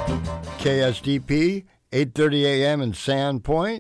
KSDP, 8:30 a.m. in Sandpoint,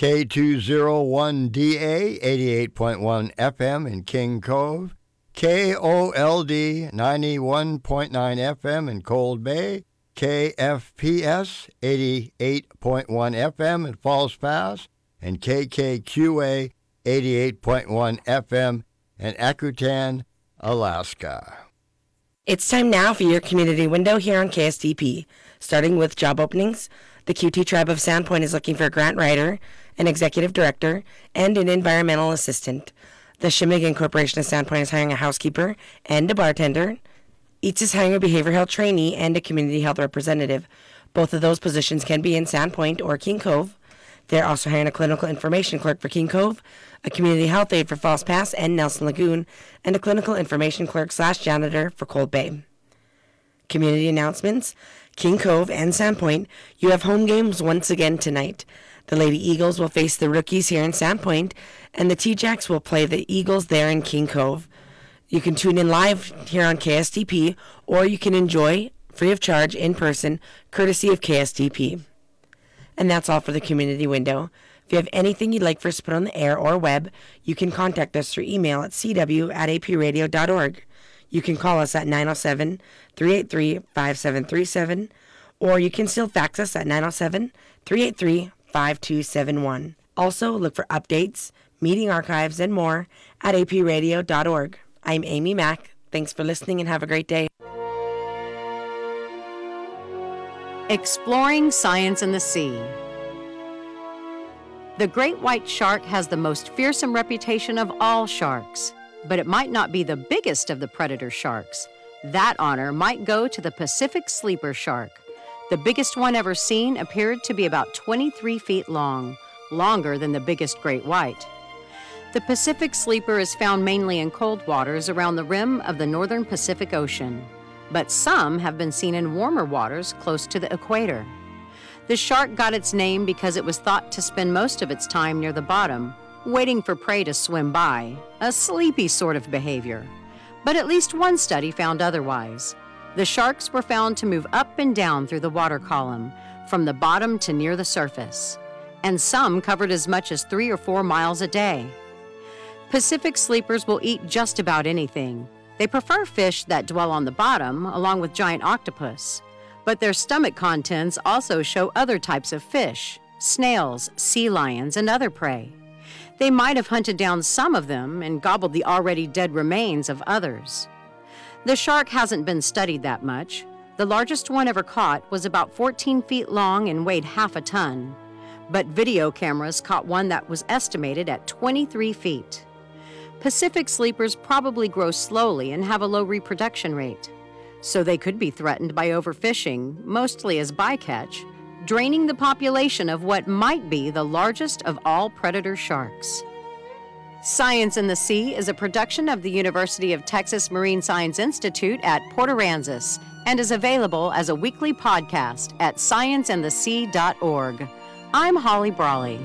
K201DA, 88.1 FM in King Cove, KOLD, 91.9 FM in Cold Bay, KFPS, 88.1 FM in Falls Pass, and KKQA, 88.1 FM in Akutan, Alaska. It's time now for your community window here on KSDP. Starting with job openings, the QT Tribe of Sandpoint is looking for a grant writer, an executive director, and an environmental assistant. The Shimigan Corporation of Sandpoint is hiring a housekeeper and a bartender. EATS is hiring a behavioral health trainee and a community health representative. Both of those positions can be in Sandpoint or King Cove. They're also hiring a clinical information clerk for King Cove, a community health aide for Falls Pass and Nelson Lagoon, and a clinical information clerk/janitor for Cold Bay. Community announcements. King Cove and Sandpoint, you have home games once again tonight. The Lady Eagles will face the Rookies here in Sandpoint, and the T-Jacks will play the Eagles there in King Cove. You can tune in live here on KSDP, or you can enjoy free of charge in person, courtesy of KSDP. And that's all for the community window. If you have anything you'd like for us to put on the air or web, you can contact us through email at cw@apradio.org. You can call us at 907-383-5737, or you can still fax us at 907-383-5271. Also, look for updates, meeting archives, and more at apradio.org. I'm Amy Mack. Thanks for listening and have a great day. Exploring science in the sea. The great white shark has the most fearsome reputation of all sharks, but it might not be the biggest of the predator sharks. That honor might go to the Pacific sleeper shark. The biggest one ever seen appeared to be about 23 feet long, longer than the biggest great white. The Pacific sleeper is found mainly in cold waters around the rim of the northern Pacific Ocean, but some have been seen in warmer waters close to the equator. The shark got its name because it was thought to spend most of its time near the bottom, waiting for prey to swim by, a sleepy sort of behavior. But at least one study found otherwise. The sharks were found to move up and down through the water column, from the bottom to near the surface, and some covered as much as 3 or 4 miles a day. Pacific sleepers will eat just about anything. They prefer fish that dwell on the bottom, along with giant octopus. But their stomach contents also show other types of fish, snails, sea lions, and other prey. They might have hunted down some of them and gobbled the already dead remains of others. The shark hasn't been studied that much. The largest one ever caught was about 14 feet long and weighed half a ton. But video cameras caught one that was estimated at 23 feet. Pacific sleepers probably grow slowly and have a low reproduction rate, so they could be threatened by overfishing, mostly as bycatch, draining the population of what might be the largest of all predator sharks. Science in the Sea is a production of the University of Texas Marine Science Institute at Port Aransas and is available as a weekly podcast at scienceinthesea.org. I'm Holly Brawley.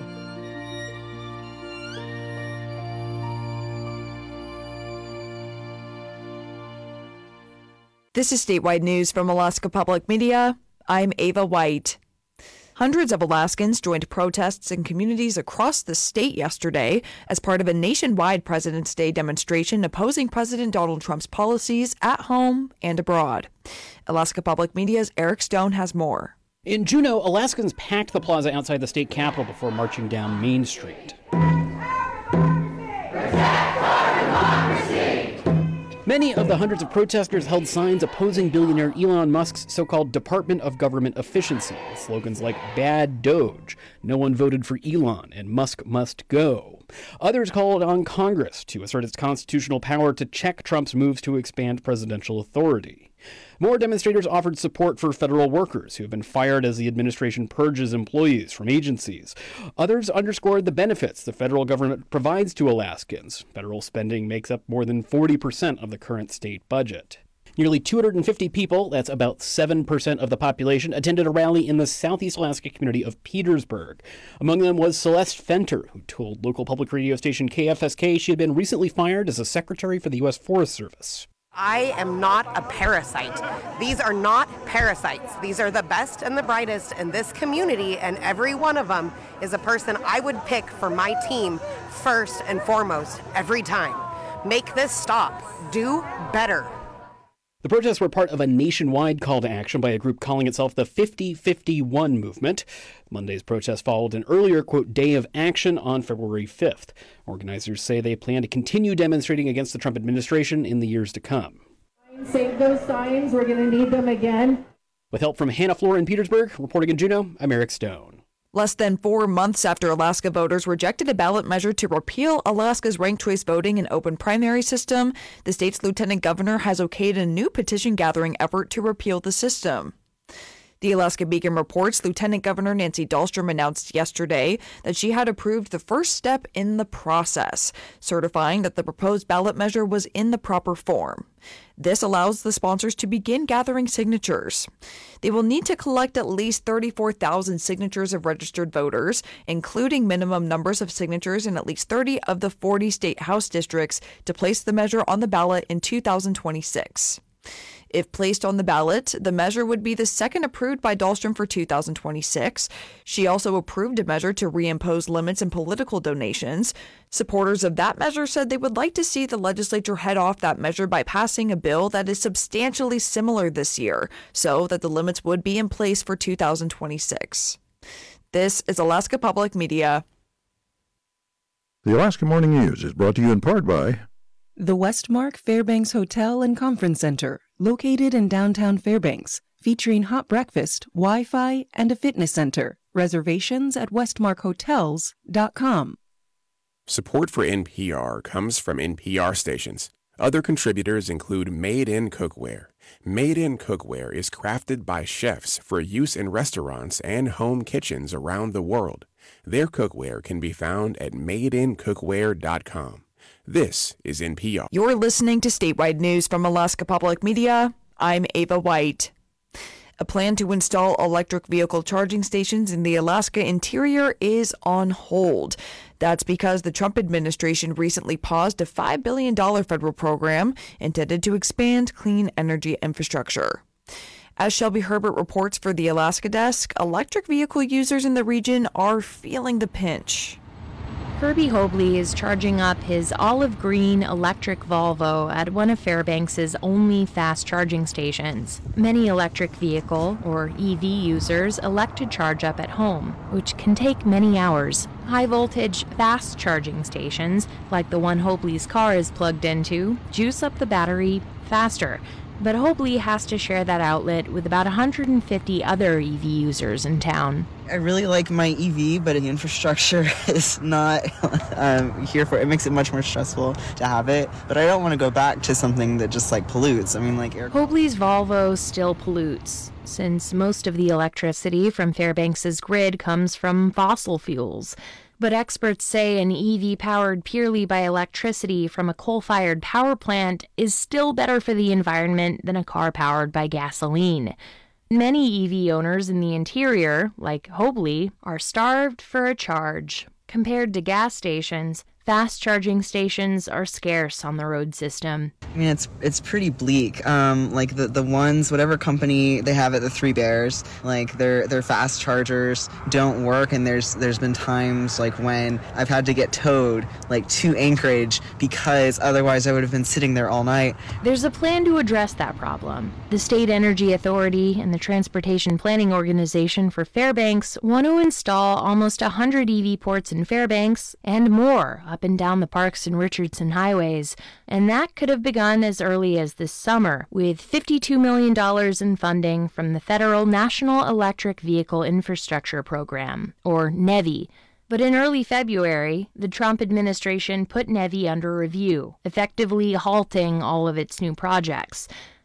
This is statewide news from Alaska Public Media. I'm Ava White. Hundreds of Alaskans joined protests in communities across the state yesterday as part of a nationwide President's Day demonstration opposing President Donald Trump's policies at home and abroad. Alaska Public Media's Eric Stone has more. In Juneau, Alaskans packed the plaza outside the state capitol before marching down Main Street. Many of the hundreds of protesters held signs opposing billionaire Elon Musk's so-called Department of Government Efficiency, with slogans like "Bad Doge," "No one voted for Elon," and "Musk must go." Others called on Congress to assert its constitutional power to check Trump's moves to expand presidential authority. More demonstrators offered support for federal workers who have been fired as the administration purges employees from agencies. Others underscored the benefits the federal government provides to Alaskans. Federal spending makes up more than 40% of the current state budget. Nearly 250 people, that's about 7% of the population, attended a rally in the Southeast Alaska community of Petersburg. Among them was Celeste Fenter, who told local public radio station KFSK she had been recently fired as a secretary for the U.S. Forest Service. I am not a parasite. These are not parasites. These are the best and the brightest in this community, and every one of them is a person I would pick for my team first and foremost every time. Make this stop. Do better. The protests were part of a nationwide call to action by a group calling itself the 50-51 movement. Monday's protest followed an earlier, quote, day of action on February 5th. Organizers say they plan to continue demonstrating against the Trump administration in the years to come. Save those signs. We're going to need them again. With help from Hannah Floor in Petersburg, reporting in Juneau, I'm Eric Stone. Less than 4 months after Alaska voters rejected a ballot measure to repeal Alaska's ranked choice voting and open primary system, the state's lieutenant governor has okayed a new petition gathering effort to repeal the system. The Alaska Beacon reports Lieutenant Governor Nancy Dahlstrom announced yesterday that she had approved the first step in the process, certifying that the proposed ballot measure was in the proper form. This allows the sponsors to begin gathering signatures. They will need to collect at least 34,000 signatures of registered voters, including minimum numbers of signatures in at least 30 of the 40 state House districts, to place the measure on the ballot in 2026. If placed on the ballot, the measure would be the second approved by Dahlstrom for 2026. She also approved a measure to reimpose limits in political donations. Supporters of that measure said they would like to see the legislature head off that measure by passing a bill that is substantially similar this year, so that the limits would be in place for 2026. This is Alaska Public Media. The Alaska Morning News is brought to you in part by the Westmark Fairbanks Hotel and Conference Center, located in downtown Fairbanks, featuring hot breakfast, Wi-Fi, and a fitness center. Reservations at westmarkhotels.com. Support for NPR comes from NPR stations. Other contributors include Made in Cookware. Made in Cookware is crafted by chefs for use in restaurants and home kitchens around the world. Their cookware can be found at madeincookware.com. This is NPR. You're listening to statewide news from Alaska Public Media. I'm Ava White. A plan to install electric vehicle charging stations in the Alaska interior is on hold. That's because the Trump administration recently paused a $5 billion federal program intended to expand clean energy infrastructure. As Shelby Herbert reports for the Alaska Desk, electric vehicle users in the region are feeling the pinch. Kirby Hobley is charging up his olive green electric Volvo at one of Fairbanks' only fast charging stations. Many electric vehicle, or EV users, elect to charge up at home, which can take many hours. High-voltage, fast charging stations, like the one Hobley's car is plugged into, juice up the battery faster. But Hobley has to share that outlet with about 150 other EV users in town. I really like my EV, but the infrastructure is not here for it. It makes it much more stressful to have it. But I don't want to go back to something that just pollutes. Hobley's Volvo still pollutes, since most of the electricity from Fairbanks' grid comes from fossil fuels. But experts say an EV powered purely by electricity from a coal-fired power plant is still better for the environment than a car powered by gasoline. Many EV owners in the interior, like Hobley, are starved for a charge. Compared to gas stations, fast charging stations are scarce on the road system. It's pretty bleak. The ones, whatever company they have at the Three Bears, their fast chargers don't work, and there's been times when I've had to get towed to Anchorage because otherwise I would have been sitting there all night. There's a plan to address that problem. The State Energy Authority and the Transportation Planning Organization for Fairbanks want to install almost 100 EV ports in Fairbanks and more up and down the Parks and Richardson highways, and that could have begun as early as this summer, with $52 million in funding from the Federal National Electric Vehicle Infrastructure Program, or NEVI. But in early February, the Trump administration put NEVI under review, effectively halting all of its new projects.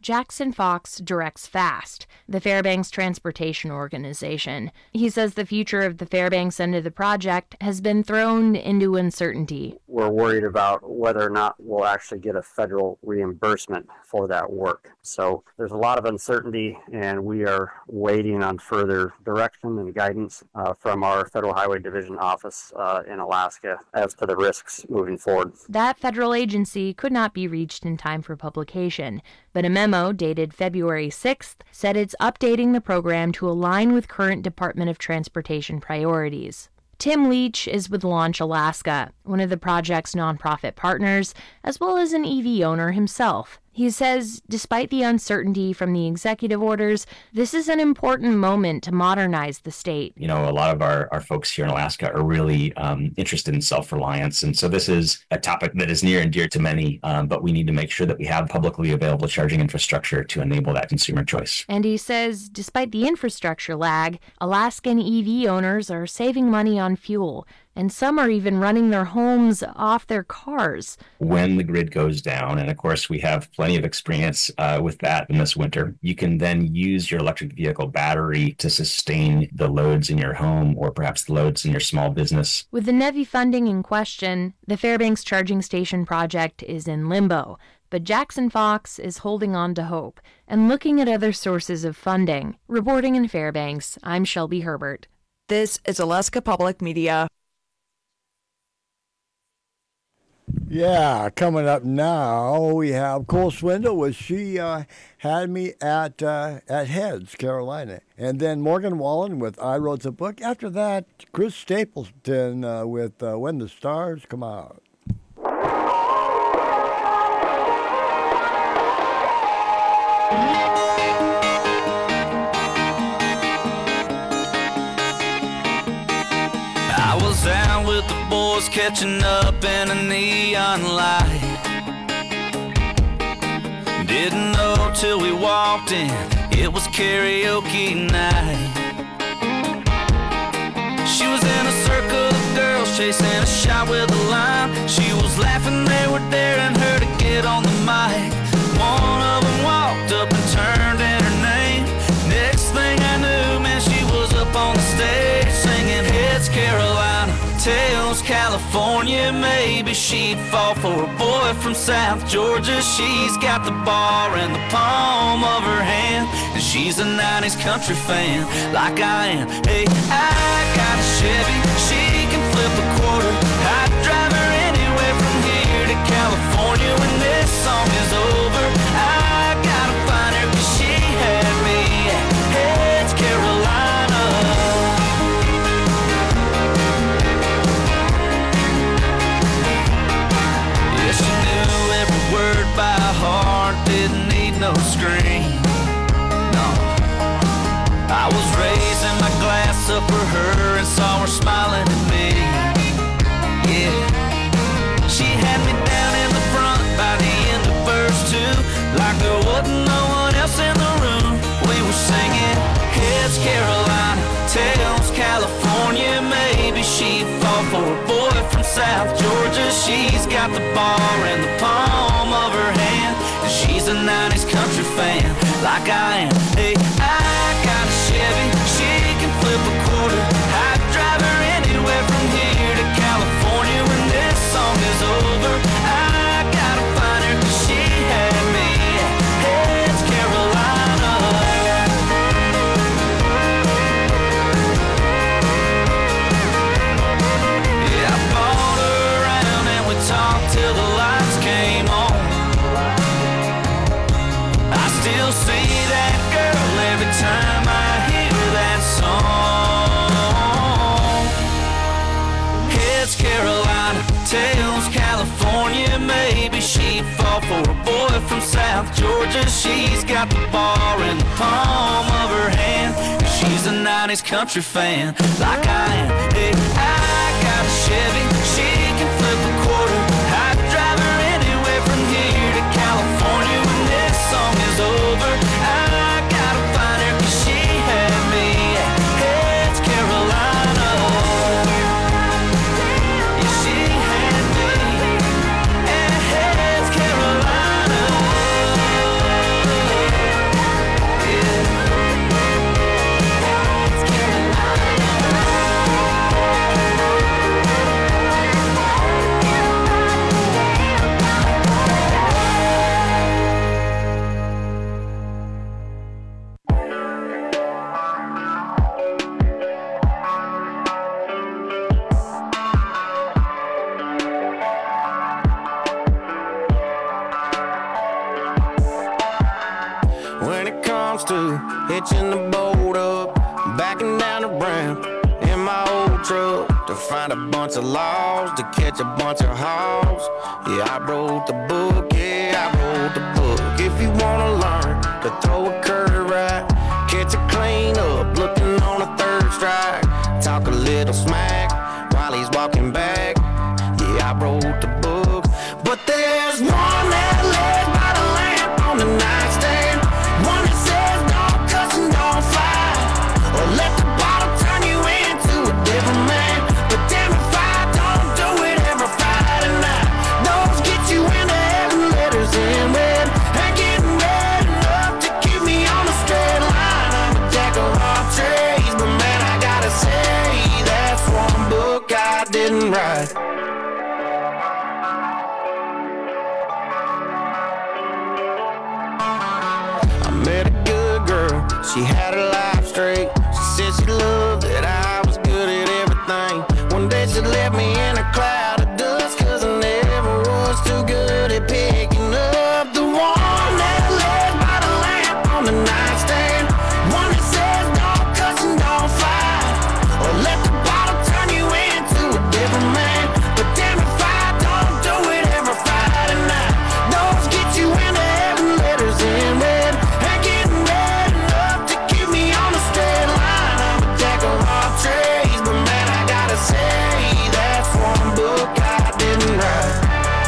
Jackson Fox directs FAST, the Fairbanks Transportation Organization. He says the future of the Fairbanks end of the project has been thrown into uncertainty. We're worried about whether or not we'll actually get a federal reimbursement for that work. So there's a lot of uncertainty, and we are waiting on further direction and guidance from our Federal Highway Division office in Alaska as to the risks moving forward. That federal agency could not be reached in time for publication, but a memo dated February 6th said it's updating the program to align with current Department of Transportation priorities. Tim Leach is with Launch Alaska, one of the project's nonprofit partners, as well as an EV owner himself. He says, despite the uncertainty from the executive orders, this is an important moment to modernize the state. You know, a lot of our folks here in Alaska are really interested in self-reliance. And so this is a topic that is near and dear to many, but we need to make sure that we have publicly available charging infrastructure to enable that consumer choice. And he says, despite the infrastructure lag, Alaskan EV owners are saving money on fuel, and some are even running their homes off their cars. When the grid goes down, and of course we have plenty of experience with that in this winter, you can then use your electric vehicle battery to sustain the loads in your home or perhaps the loads in your small business. With the NEVI funding in question, the Fairbanks Charging Station project is in limbo. But Jackson Fox is holding on to hope and looking at other sources of funding. Reporting in Fairbanks, I'm Shelby Herbert. This is Alaska Public Media. Yeah, coming up now, we have Cole Swindle, which she had me at Heads, Carolina. And then Morgan Wallen with I Wrote the Book. After that, Chris Stapleton with When the Stars Come Out. I was out with the boys catching up in a neon light. Didn't know till we walked in, it was karaoke night. She was in a circle of girls chasing a shot with a lime. She was laughing, they were daring her to get on the mic. One of them walked up and turned in her name. Next thing I knew, man, she was up on the stage singing Heads Carolina, Tails California. Maybe she'd fall for a boy from South Georgia. She's got the bar in the palm of her hand, and she's a 90s country fan like I am. Hey, I got a Chevy, she can flip a quarter. I'd drive her anywhere from here to California. When this song is over, I gotta find her, 'cause she had me at Heads Carolina. Yeah, she knew every word by heart, didn't need no screen. No, I was raising my glass up for her and saw her smiling at me. Yeah, she had me down in the front by the end of verse 2, like there wasn't no one else in the room. We were singing Heads Carolina, Tails California. Maybe she'd fall for a boy from South Georgia. She's got the bar in the palm of her hand, and she's a 90s country fan like I am. Hey, I got a Chevy, she can flip a quarter. I'd drive her anywhere from here to California. When this song is over, I gotta find her, 'cause she had me at Heads Carolina. Yeah, I bought her around and we talked till the lights came on. I still see that girl every time I hear that song. Heads Carolina, Tails California. Maybe she'd fall for a boy from South Georgia. She's got the bar in the palm of her hand, and she's a 90s country fan like I am. Hey, I got a Chevy, she can flip a quarter. I'd drive her anywhere from here to California. When this song is over, I gotta find her, 'cause she had me at Heads Carolina. Yeah, she had me at Heads Carolina. to, hitching the boat up, backing down the ramp in my old truck to find a bunch of laws, to catch a bunch of hogs. Yeah, I wrote the book, yeah, I wrote the book. If you wanna learn to throw a curve right, catch a clean up, looking on a third strike, talk a little smack while he's walking back. Yeah, I wrote the book, but there's one that lays by the lamp on the nightstand, one that says don't cuss and don't fight, or let the bottle turn you into a different man. But damn if I don't do it every Friday night. Those get you into heaven, letters in red, and getting red enough to keep me on the straight line. I'm a jack of all trades, but man, I gotta say that's one book I didn't write. Met a good girl, she had her life straight. She said she loved that I was good at everything. One day she left me in a cloud of dust, cause I never was too good at picking up the one that lays by the lamp on the nightstand, one that says don't cuss and don't fight, or let the bottle turn you into a different man. But damn if I don't do it every Friday night. Those get you into heaven, letters in red, and getting red enough to keep me on the straight line. I'm a jack of all trades, but man, I gotta say that's one book I didn't write.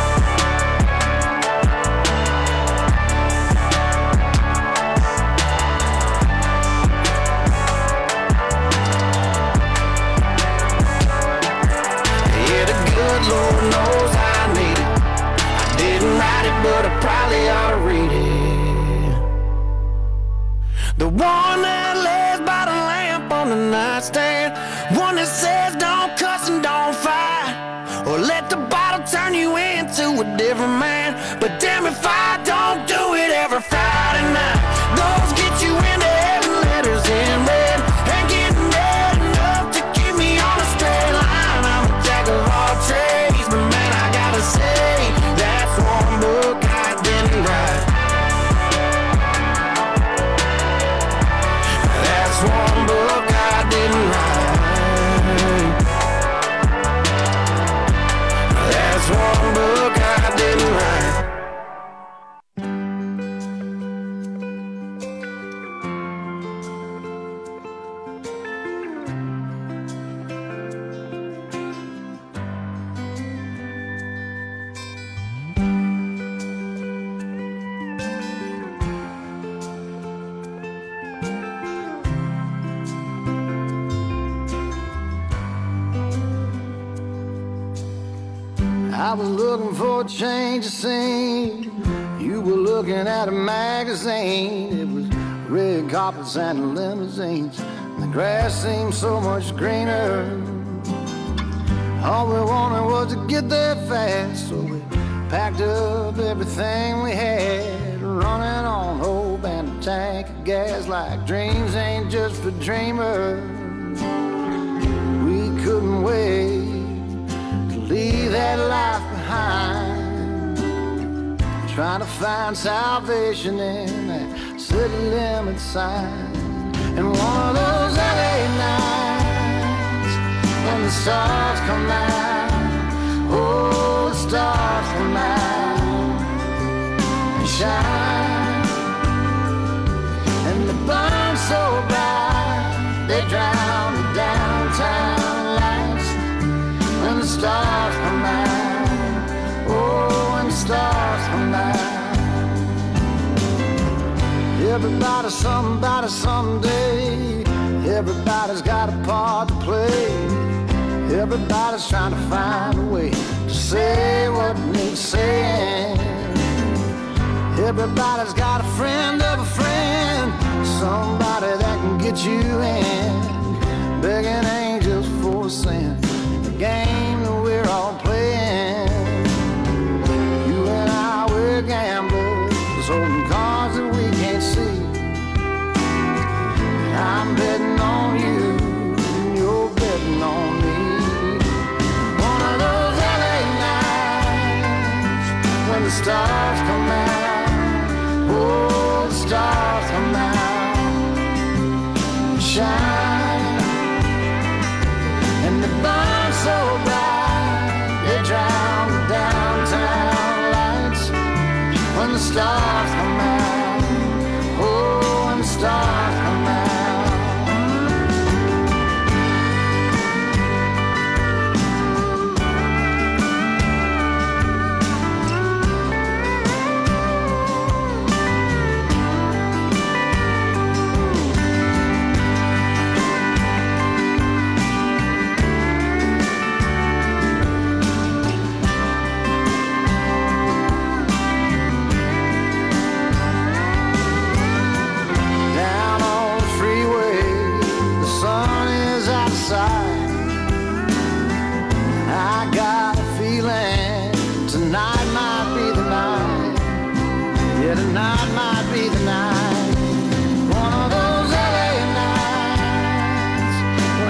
Yeah, the good Lord knows I need it. I didn't write it, but I probably ought to read it. The one that lays by the lamp on the nightstand, one that says don't cuss and don't fight, or let the bottle turn you into a different man. But damn if I don't do it every Friday night. Those get you into heaven, letters in red, and getting red enough to keep me on a straight line. I'm a jack of all trades, but man, I gotta say that's one book I didn't write. That's one book I didn't write. That's one book I didn't write. I was looking for a change of scene. You were looking at a magazine. It was red carpets and limousines. The grass seemed so much greener. All we wanted was to get there fast, so we packed up everything we had, running on hope and a tank of gas, like dreams ain't just for dreamers. We couldn't wait to leave that life behind, trying to find salvation in that city limit sign. And one of those LA nights when the stars come out, oh, the stars come out and shine, and they burn so bright they drown the downtown lights. When the stars come out, oh, when the stars come out. Everybody's somebody someday. Everybody's got a part to play. Everybody's trying to find a way to say what needs saying. Everybody's got a friend of a friend, somebody that can get you in, begging angels for sin. The game that we're all playing. You and I, we're gamblers, holding cards that we can't see. I'm betting on you, and you're betting on me. One of those LA nights when the stars come out, oh, the stars come out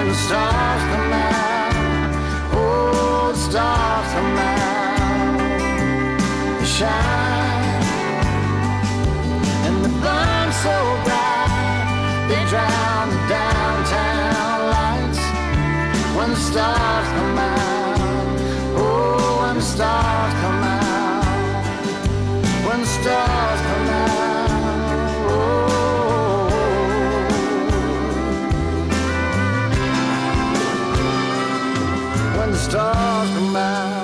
the stars come out, oh, the stars come out, they shine, and they burn so bright, they drown the downtown lights. When the stars come out, oh, when the stars come out, when the stars come out, when the stars come out.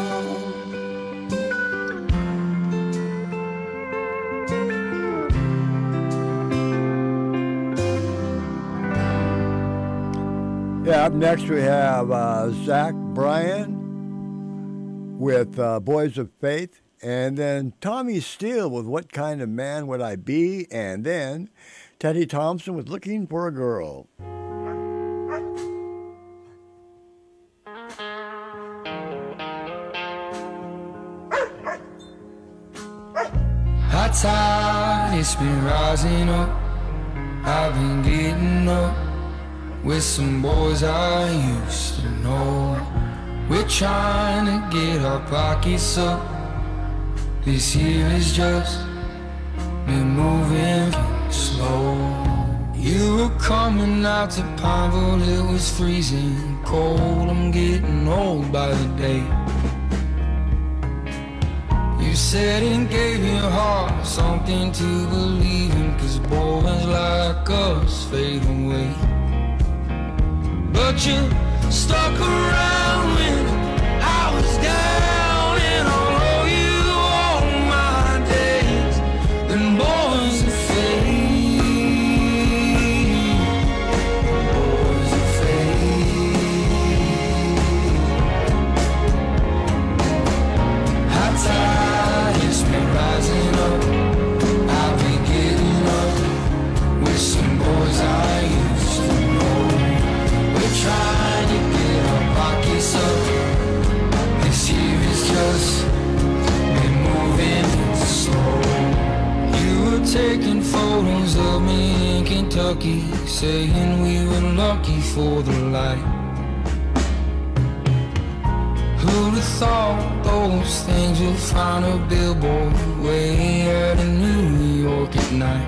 Yeah, up next we have Zach Bryan with Boys of Faith, and then Tommy Steele with What Kind of Man Would I Be, and then Teddy Thompson with Looking for a Girl. Hot tide, it's been rising up. I've been getting up with some boys I used to know. We're trying to get our pockets up. This year has just been moving slow. You were coming out to Pineville, it was freezing cold. I'm getting old by the day. You said it gave your heart something to believe in, 'cause boys like us fade away. But you stuck around when I was down, and I'll owe you all my days. Then boys are fade, boys are fade. Hot tide, it's been rising up. I've been getting up with some boys I used to know. We're trying to get our pockets up. This year is just been moving slow. You were taking photos of me in Kentucky, saying we were lucky for the light. Who'd have thought those things would find a billboard way out in New York at night?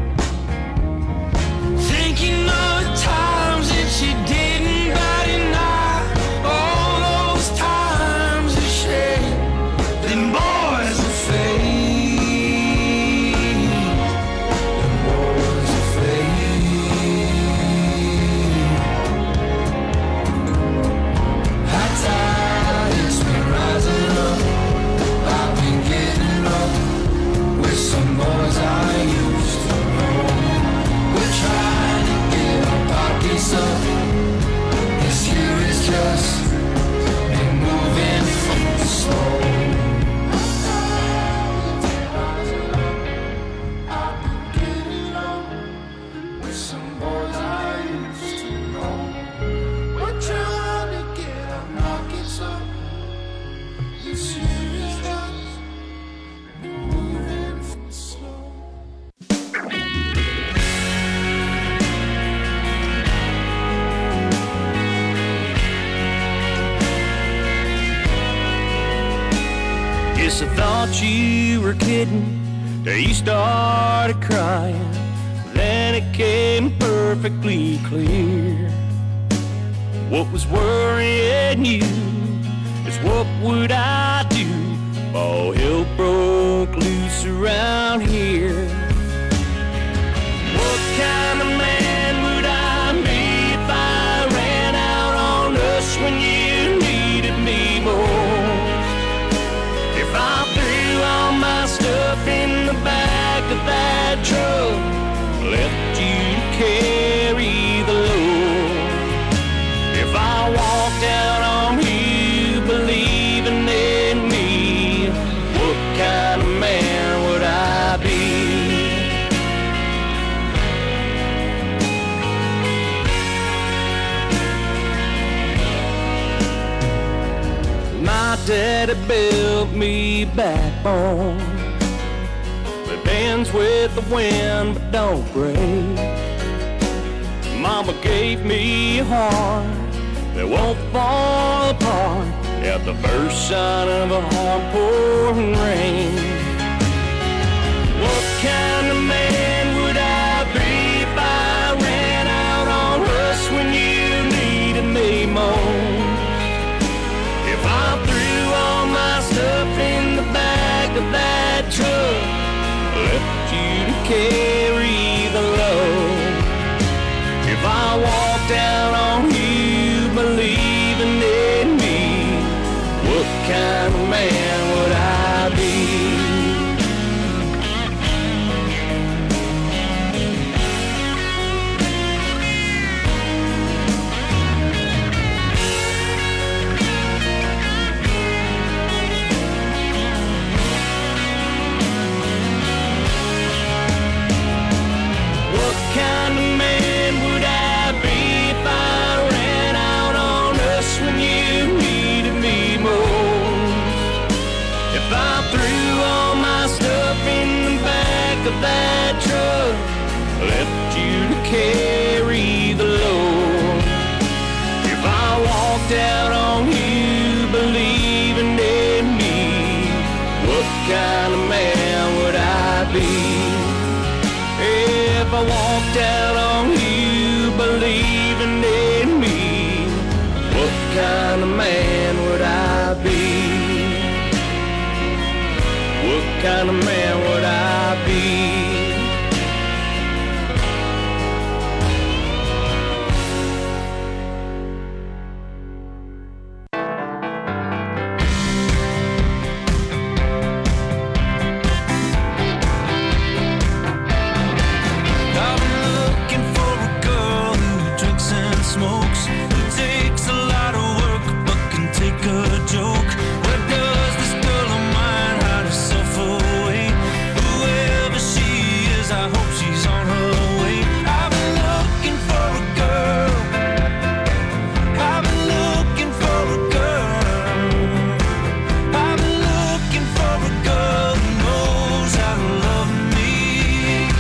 Thinking of the times that you didn't bat an eye, all those times of shame. Them boys are fade, them boys are fade. Hot tide, it's been rising up. I've been getting up with some boys I used to know. We're trying to get our pockets up. This year is just been moving slow. I've been getting up with some boys I used to know. We're trying to get our pockets up. This year is just been moving slow. Guess I thought you were kidding till you started crying. Then it came perfectly clear. What was worrying you is what would I do? All hell broke loose around here. What kind of man would I be if I ran out on us when you needed me most? If I threw all my stuff in the back of that truck, left you to carry the load. If I walked out on you believing in me, what kind of man would I be? My daddy built me a backbone that bends with the wind but don't break. Mama gave me a heart that won't fall apart at the first sign of a hard pouring rain. What kind of man would I be if I ran out on us when you needed me most? If I threw all my stuff in the back of that truck, left you to carry the load. If I walked out on you believing in me, what kind of man would I be? What kind of man would I be if I ran out on us when you needed me most? If I threw all my stuff in the back of that truck, left you to carry the load. If I walked out on you believing in me, what kind of man would I be? If I walked out on you believing in me, what kind of man would I be? What kind of man would I be? I've been looking for a girl who drinks and smokes, who takes a lot of work but can take a joke. Where does this girl of mine hide herself away? Whoever she is, I hope she's on her way. I've been looking for a girl. I've been looking for a girl. I've been looking for a girl who knows how to love me.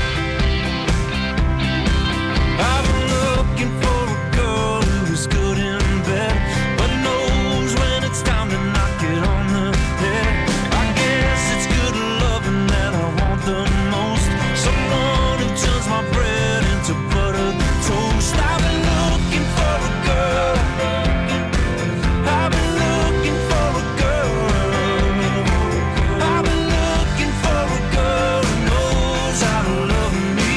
I've been looking for a girl who's good in bed, but knows when it's time to knock it on the head. I guess it's good loving that I want the most. Someone who turns my bread into buttered toast. I've been looking for a girl. I've been looking for a girl. I've been looking for a girl who knows how to love me.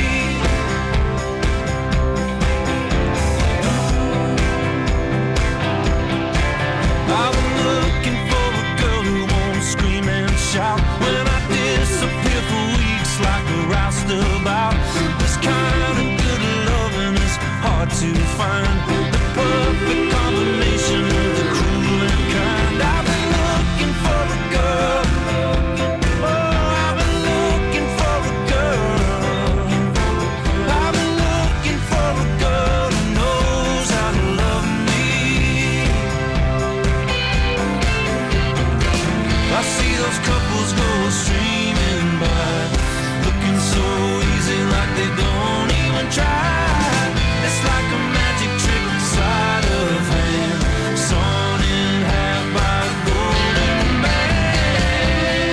I've been looking for a girl who won't scream and shout when I disappear for weeks like a roustabout. This kind of good loving is hard to find. The perfect combination of the cruel and kind. I've been looking for a girl. Oh, I've been looking for a girl. I've been looking for a girl who knows how to love me. I see those couples go streaming by, looking so easy like they don't even try. It's like a magic trick, sleight of hand, sawn in half by a golden band.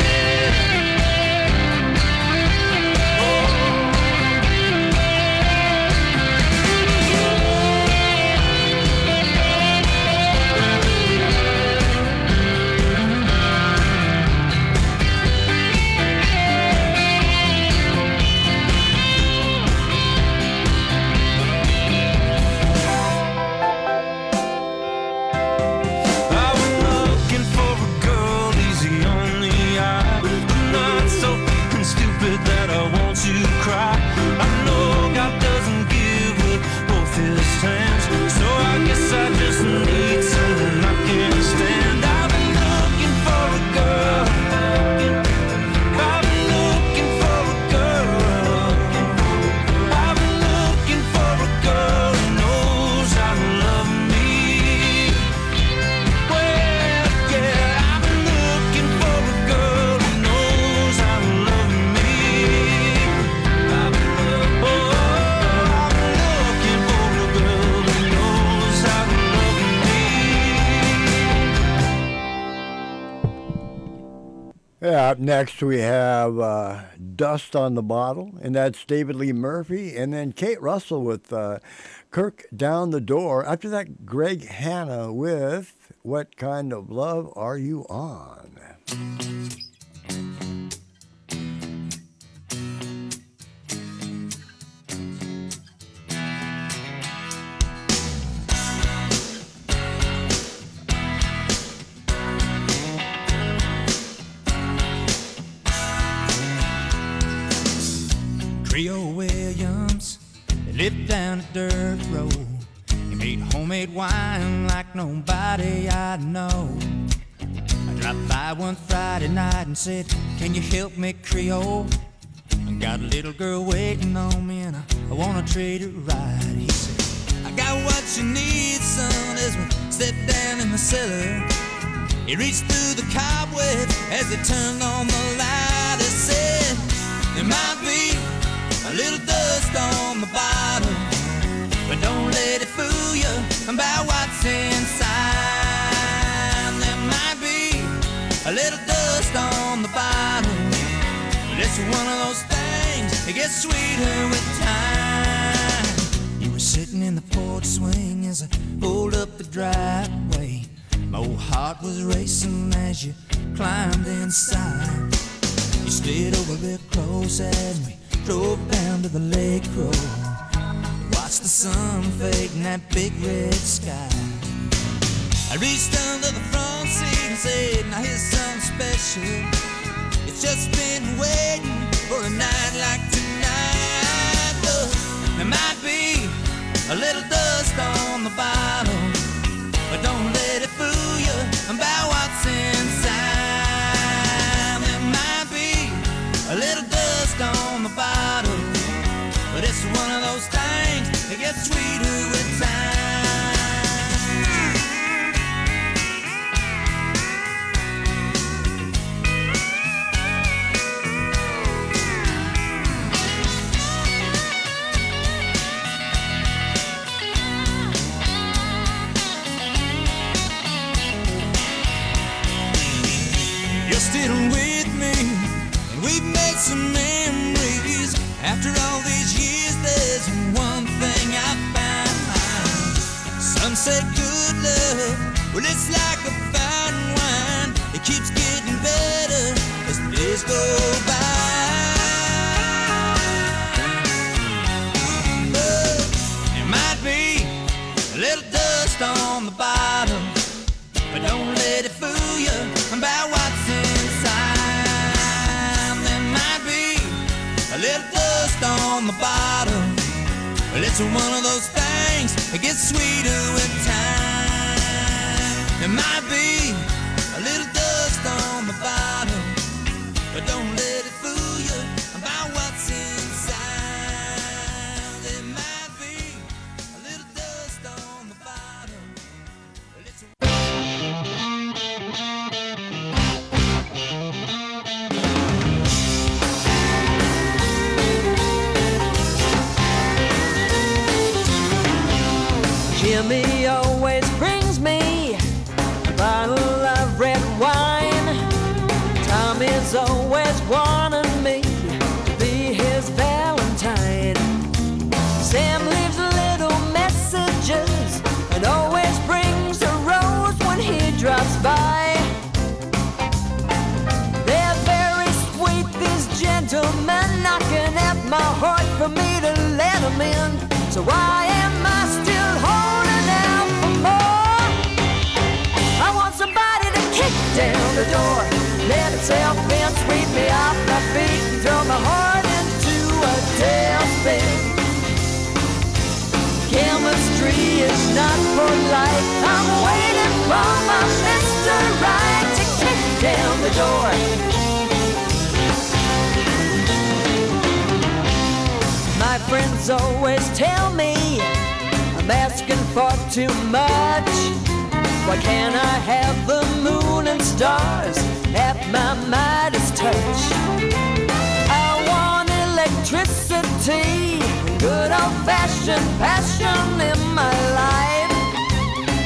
I've been looking for a girl easy on the eye, not so fucking stupid that I want to cry. I know God doesn't give with both his hands, so I guess I just need something I can stand. I've been looking for a girl. I've been looking for a girl. I've been looking for a girl who knows how to love me. Well, yeah, I've been looking for a girl who knows how to love me. I've been looking for up next we have Dust on the Bottle, and that's David Lee Murphy, and then Kate Russell with Kirk Down the Door. After that, Greg Hanna with What Kind of Love Are You On? Creole Williams, they lived down a dirt road. He made homemade wine like nobody I know. I dropped by one Friday night and said, can you help me, Creole? I got a little girl waiting on me and I wanna treat her right. He said, I got what you need, son, as we stepped down in the cellar. He reached through the cobwebs as he turned on the light. He said, there might be a little dust on the bottom, but don't let it fool you about what's inside. There might be a little dust on the bottom, but it's one of those things that gets sweeter with time. You were sitting in the porch swing as I pulled up the driveway. My old heart was racing as you climbed inside. You slid over real close as we drove down to the lake road. Watched the sun fade in that big red sky. I reached under the front seat and said, now here's something special. It's just been waiting for a night like tonight. There might be a little dust on the bottom, but don't let it fool you about what's inside. There might be a little dust on the bottom, but it's one of those things that gets sweeter with time. You're still with me, and we've made some memories. After all these years, there's one thing I found. Some say good love, well it's like a fine wine. It keeps getting better as the days go by. But there might be a little dust on the bottom, but don't let it fool you about what's inside. There might be a little dust on the bottom, but it's one of those things that gets sweeter with time. There might be a little dust on the bottom, but don't let it fool you about what's inside. There might be a little dust on the bottom, but it's Jimmy always brings me a bottle of red wine. Tommy's always wanted me to be his Valentine. Sam leaves little messages and always brings a rose when he drops by. They're very sweet, these gentlemen, knocking at my heart for me to let them in. So why am I still holding out for more? I want somebody to kick down the door, let itself in, sweep me off my feet, and throw my heart into a tailspin. Chemistry is not polite. I'm waiting for my Mr. Right to kick down the door. My friends always tell me I'm asking for too much. Why can't I have the moon and stars at my Midas touch? I want electricity, good old-fashioned passion in my life.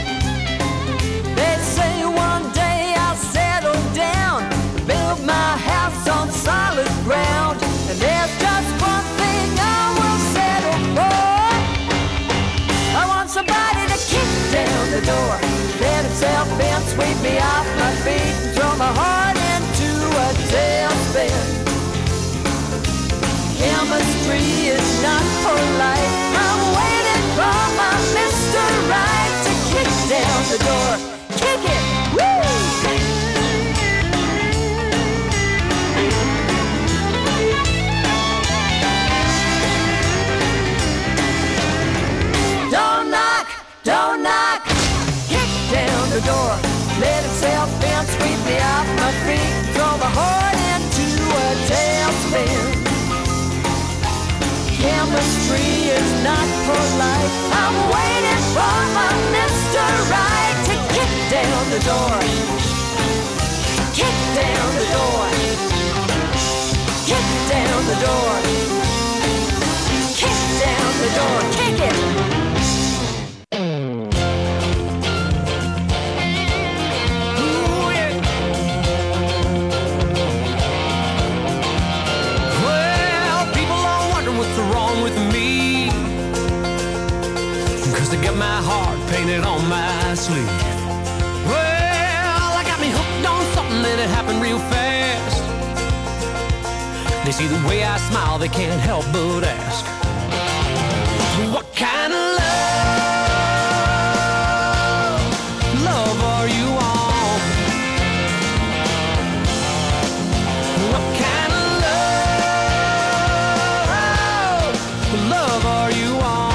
They say one day I'll settle down, build my house somebody to kick down the door, let himself in, sweep me off my feet, and throw my heart into a tailspin. Chemistry is not polite. I'm waiting for my Mr. Right to kick down the door. Kick it! Woo! Don't knock, kick down the door, let himself in, sweep me off my feet, throw my heart into a tailspin. Chemistry is not polite. I'm waiting for my Mr. Right to kick down the door. Kick down the door. Kick down the door. Kick down the door. Kick it. Got my heart painted on my sleeve. Well, I got me hooked on something and it happened real fast. They see the way I smile, they can't help but ask, what kind of love are you on? What kind of love are you on?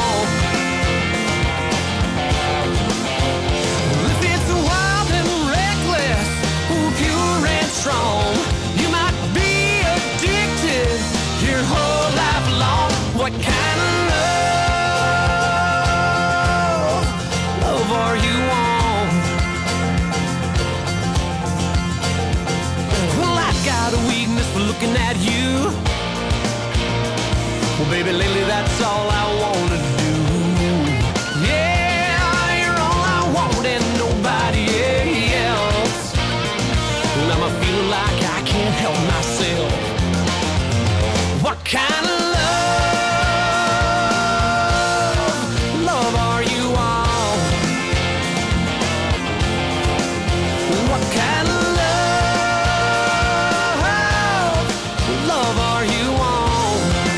Strong. You might be addicted your whole life long. What kind of love are you on? Well, I've got a weakness for looking at you. Well, baby, lately that's all I wanna do. Yeah, you're all I want and nobody else. And I'm feeling like I can't help myself. What kind of love are you on? What kind of love are you on?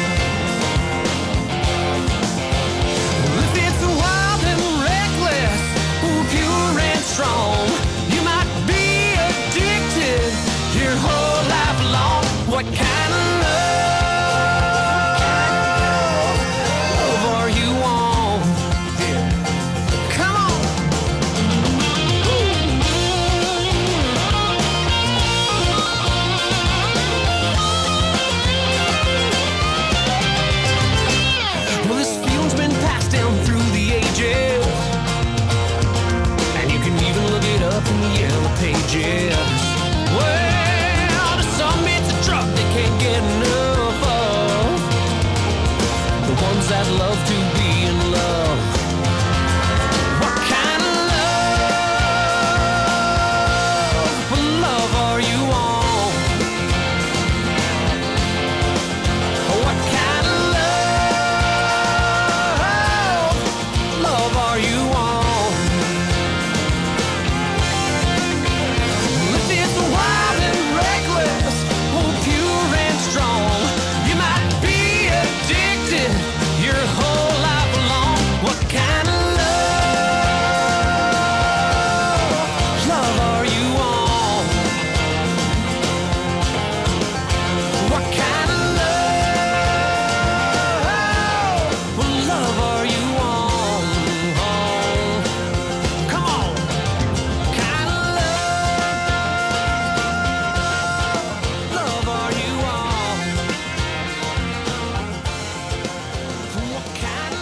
If it's wild and reckless, pure and strong, you might be addicted your whole life long. What kind of love are you on? Come on. Well, this feeling's been passed down through the ages, and you can even look it up in the yellow pages. Well, to some it's a drug they can't get enough of. The ones that love to be in love. What kind of love are you on? What kind of love are you on? If it's wild and reckless, pure and strong, you might be addicted your whole life long. What kind of love are you on? What kind of love are you on? Come on. Kind of love are you on? What kind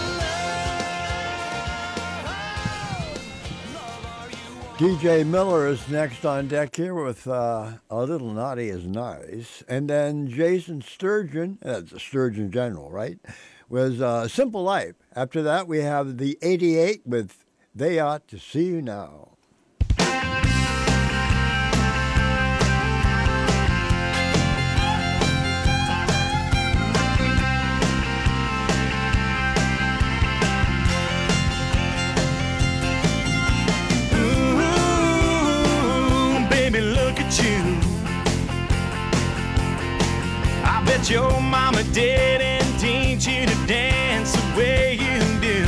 of DJ Miller is next on deck here with A Little Naughty is Nice. And then Jason Sturgeon, that's Sturgeon General, right, was Simple Life. After that, we have the 88 with They Ought to See You Now. that your mama didn't teach you to dance the way you do.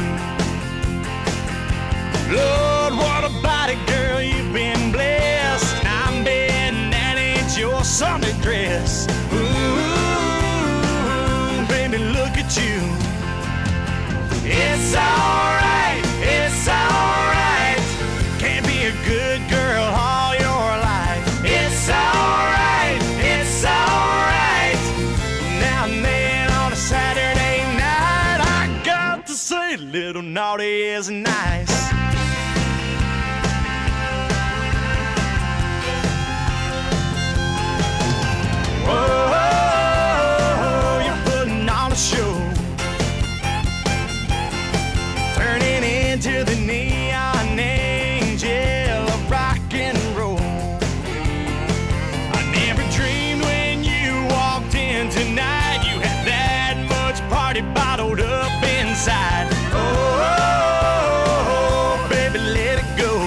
Lord, what about it, girl? You've been blessed. I'm betting that ain't your Sunday dress. Ooh, baby, look at you. It's alright, it's alright. Can't be a good girl all your life. It's alright, it's alright. Now and then on a Saturday night, I got to say, little naughty is nice. Whoa, you're putting on a show, turning into the neon angel of rock and roll. I never dreamed when you walked in tonight you had that much party bottled up inside. Oh, baby, let it go.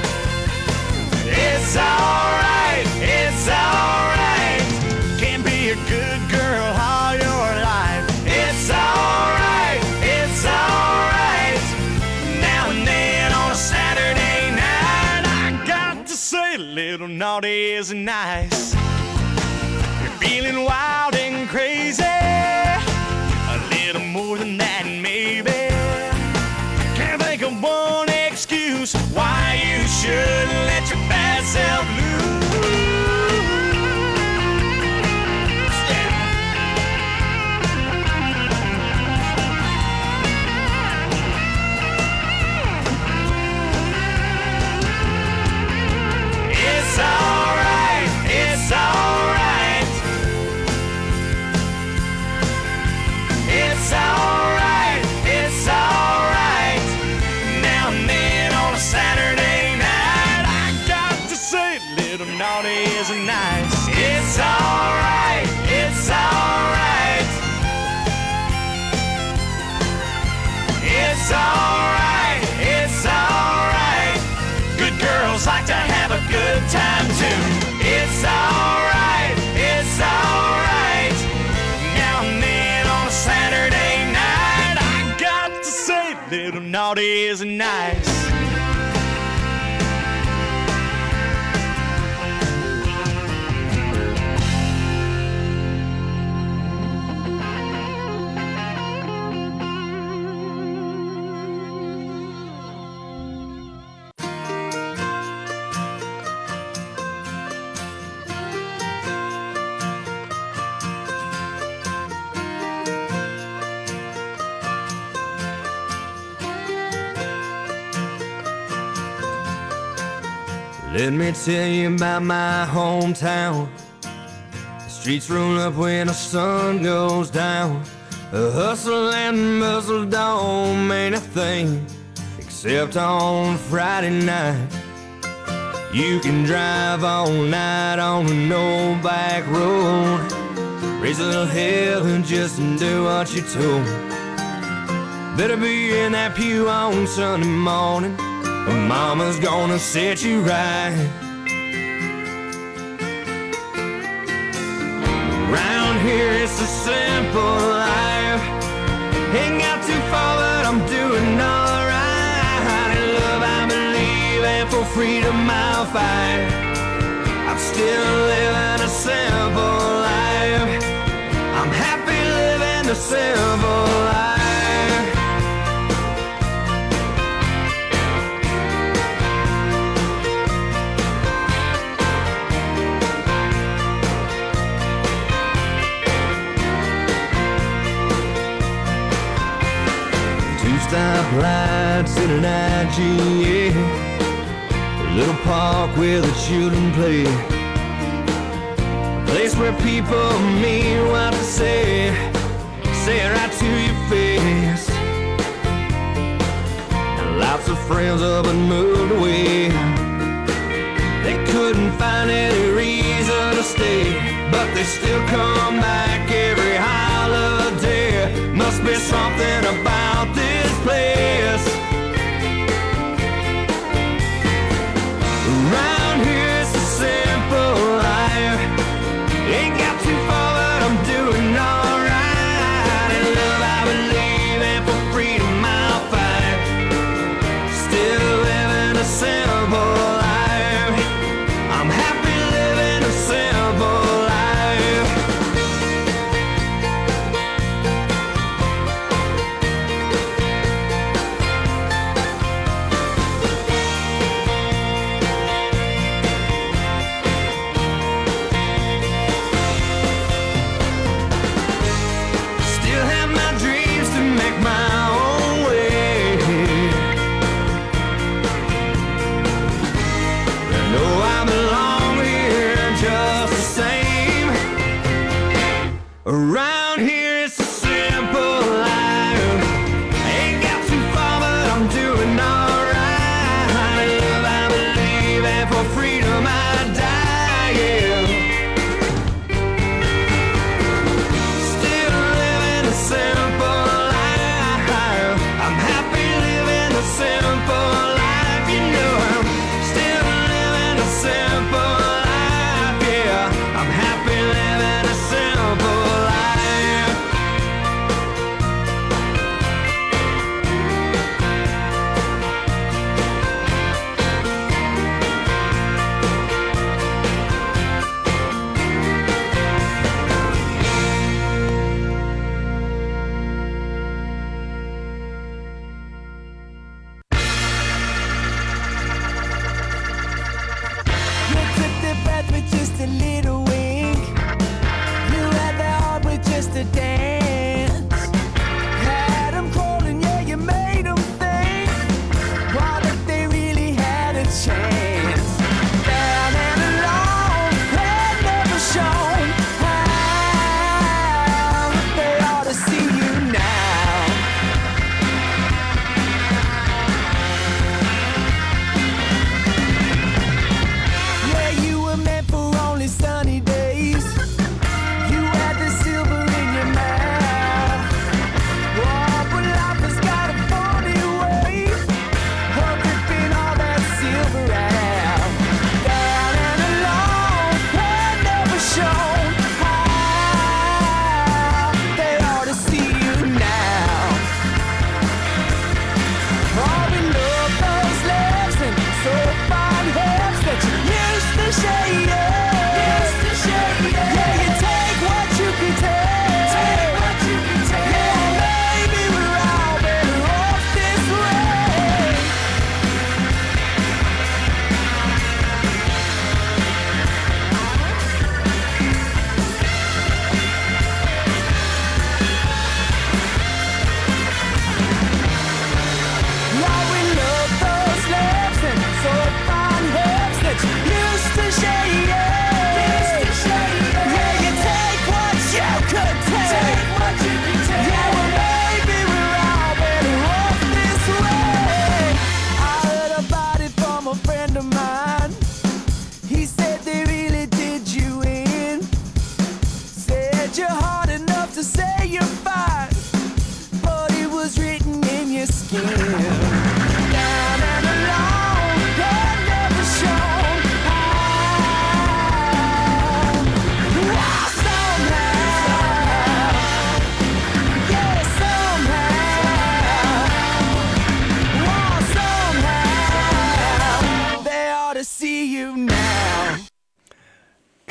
It's alright, it's alright. Can't be a good girl all your life. It's alright, it's alright. Now and then on a Saturday night, I got to say, little naughty is nice. You're feeling wild and crazy, a little more than that maybe. Can't think of one excuse why you shouldn't let your bad self loose. It's alright, it's alright. It's alright, it's alright. Now and then on a Saturday night, I got to say, little naughty is nice. It's alright, it's alright. It's alright, it's alright. Good girls like to have a good time too. It's alright, it's alright. Now and then on a Saturday night, I got to say, little naughty is nice. Let me tell you about my hometown. The streets roll up when the sun goes down. The hustle and bustle don't mean a thing except on Friday night. You can drive all night on an old back road, raise a little hell and just do what you're told. Better be in that pew on Sunday morning, but mama's gonna set you right. Around here it's a simple life. Ain't got too far, but I'm doing alright. In love I believe, and for freedom I'll fight. I'm still living a simple life. I'm happy living a simple life. Stoplights in an IGA, a little park where the children play, a place where people mean what to say it right to your face. And lots of friends up and moved away. They couldn't find any reason to stay, but they still come back every holiday. Must be something about this place. Around here it's a simple life. Ain't got too far, but I'm doing all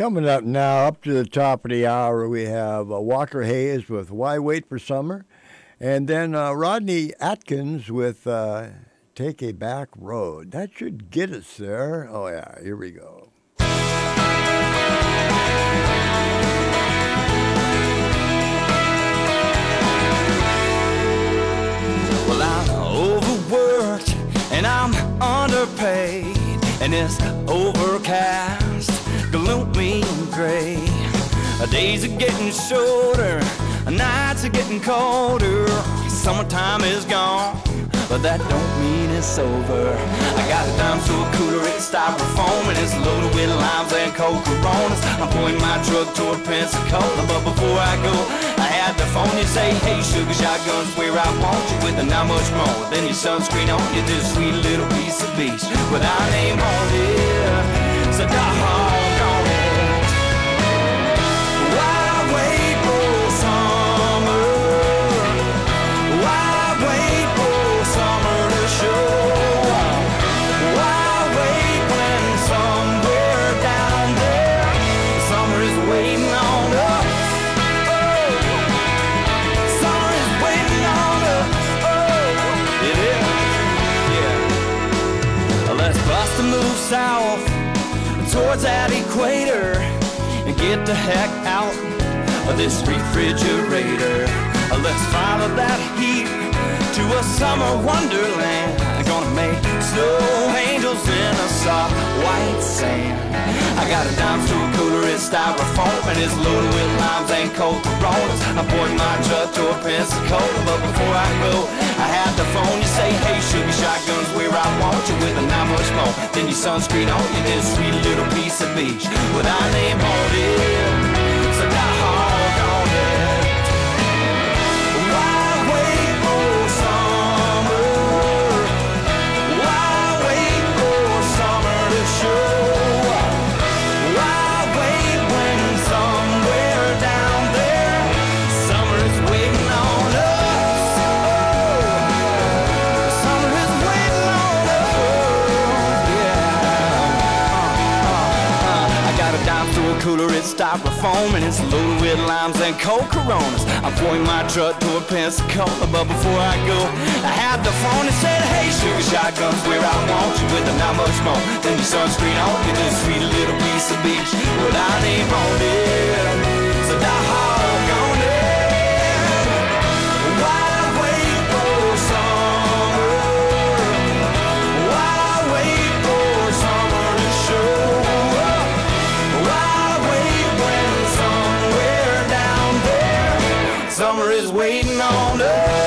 Coming up now, up to the top of the hour, we have Walker Hayes with Why Wait for Summer, and then Rodney Atkins with Take a Back Road. That should get us there. Oh, yeah, here we go. Well, I'm overworked and I'm underpaid, and it's overcast, gloomy and gray. Days are getting shorter, nights are getting colder. Summertime is gone, but that don't mean it's over. I got a dime store cooler, it's styrofoam, and it's loaded with limes and cold Coronas. I'm pointing my truck toward Pensacola, but before I go, I had the phone. You say, hey, sugar shotgun's where I want you, with not much more than your sunscreen on you. This sweet little piece of beach with our name on it. So dog on it. Why wait for summer? Why wait for summer to show? Why wait when somewhere down there summer is waiting on us? Oh, summer is waiting on us. Oh, it is. Yeah. Let's bust a move south towards that equator and get the heck out of this refrigerator. Let's follow that heat to a summer wonderland. Gonna make snow angels in a soft white sand. I got a dime store cooler, it's styrofoam, and it's loaded with limes and cold Coronas. I poured my truck to a Pensacola, but before I go, I had the phone. You say, hey, sugar shotgun's where I want you, with not much more than your sunscreen on you. This sweet little piece of beach with our name on it. So dog on it. Why wait for summer? Why wait for summer to show? Why wait when somewhere down there summer is waiting on us? Oh, summer is waiting on us. Yeah. I got a dime store cooler, it's styrofoam, and it's loaded with limes and cold Coronas. I'm pouring my truck to a Pensacola, but before I go, I had the phone and said, hey, sugar shotgun's where I want you, with not much more than your sunscreen on you. This sweet little piece of beach with our name on it. So dog on it. Why wait for summer? Why wait for summer to show? Why wait when somewhere down there summer is waiting on us?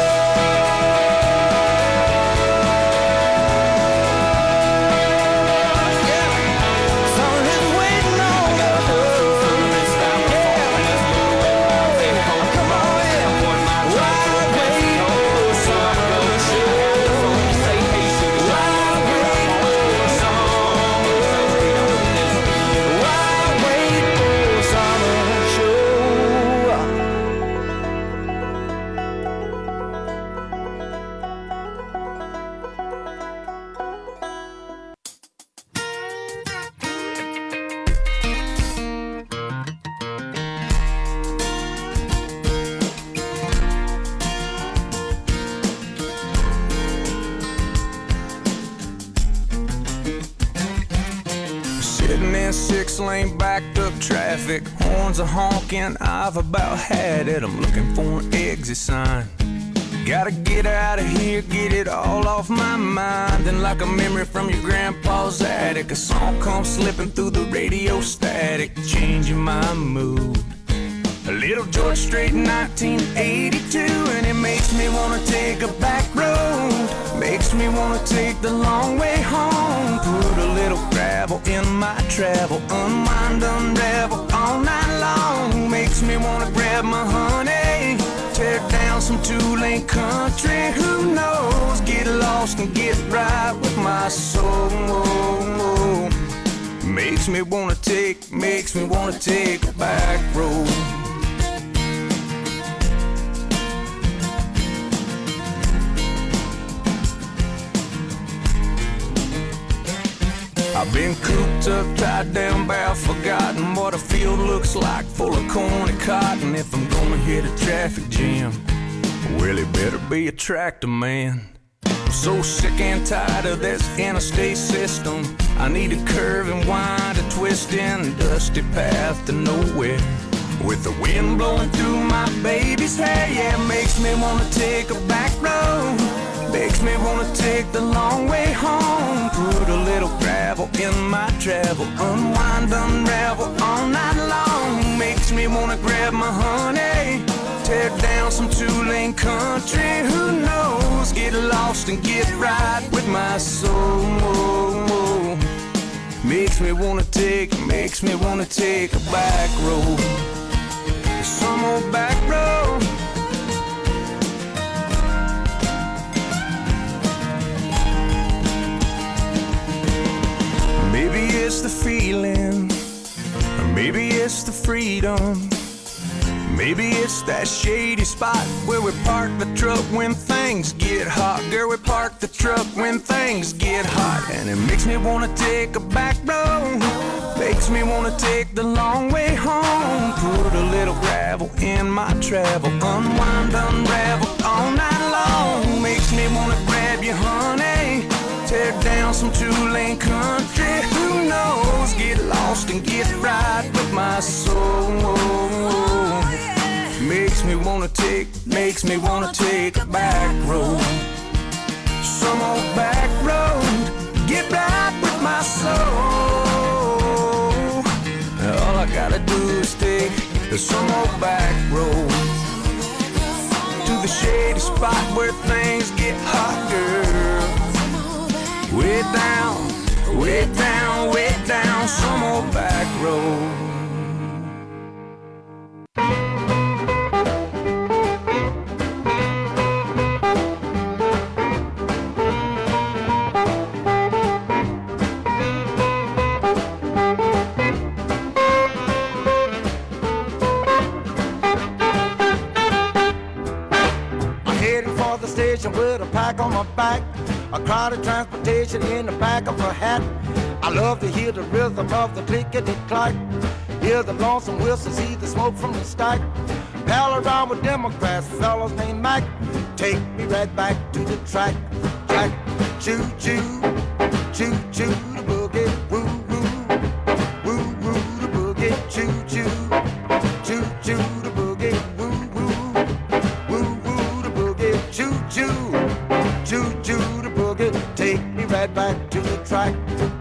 Sitting in 6-lane backed up traffic, horns are honking, I've about had it. I'm looking for an exit sign. Gotta get out of here, get it all off my mind. And like a memory from your grandpa's attic, a song comes slipping through the radio static, changing my mood. A little George Strait in 1982, and it makes me wanna take a back road. Makes me wanna take the long way home. Put a little gravel in my travel, unwind, unravel all night long. Makes me wanna grab my honey, tear down some two-lane country. Who knows? Get lost and get right with my soul. Makes me wanna take a back road. I've been cooped up, tied down, barrel forgotten what a field looks like, full of corn and cotton. If I'm gonna hit a traffic jam, well, it better be a tractor man. I'm so sick and tired of this interstate system. I need a curve and wind, a twisting, dusty path to nowhere. With the wind blowing through my baby's hair, yeah, makes me wanna take a back road. Makes me wanna take the long way home. Put a little gravel in my travel, unwind, unravel all night long. Makes me wanna grab my honey, tear down some two-lane country. Who knows? Get lost and get right with my soul. Makes me wanna take a back road. Some old back road. Maybe it's the feeling, or maybe it's the freedom. Maybe it's that shady spot where we park the truck when things get hot. Girl, we park the truck when things get hot. And it makes me wanna take a back road. Makes me wanna take the long way home. Put a little gravel in my travel, unwind, unravel all night long. Makes me wanna grab you, honey, tear down some two-lane country. Who knows? Get lost and get right with my soul. Makes me wanna take a back road. Some old back road. Get right with my soul. All I gotta do is take some old back road to the shady spot where things get hot, girl. Way down, way down, way down, some old back road. With a pack on my back, a crowded transportation in the back of a hat. I love to hear the rhythm of the clickety-clack, hear the lonesome whistle, see the smoke from the stack. Pal around with Democrats, fellows named Mac. Take me right back to the track. Jack, choo-choo, choo-choo, the boogie, woo-woo, woo-woo, the boogie, choo-choo, choo-choo, the boogie, woo-woo, woo-woo, the boogie, choo-choo, choo-choo, the boogie. Take me right back to the track.